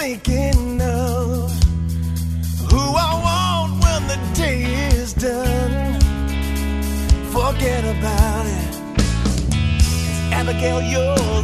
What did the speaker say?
thinking of who I want when the day is done. Forget about it. Abigail, you're